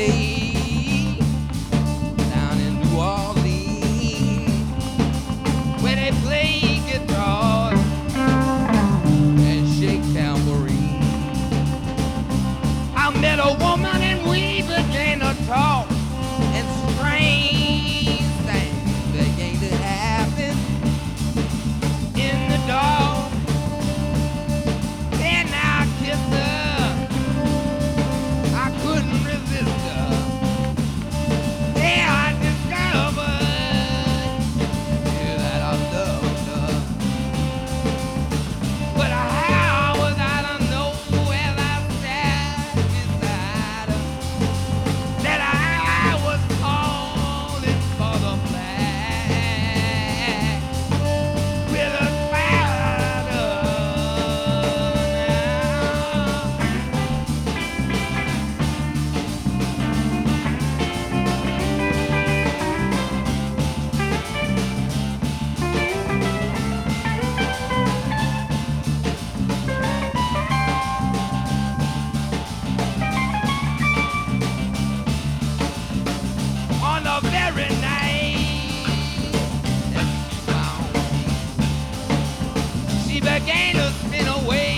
play down in New Orleans, where they play guitar and shake tambourine. I met a woman and we began to talk, and strange things began to happen in the dark. Then I kissed her, I couldn't resist her. There I discovered, yeah, that I loved her. But how was I to know as I sat beside her that I was falling for the flag with a spider on the very night that she found me. She began to spin away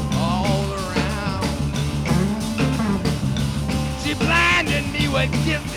all around. She blinded me with kisses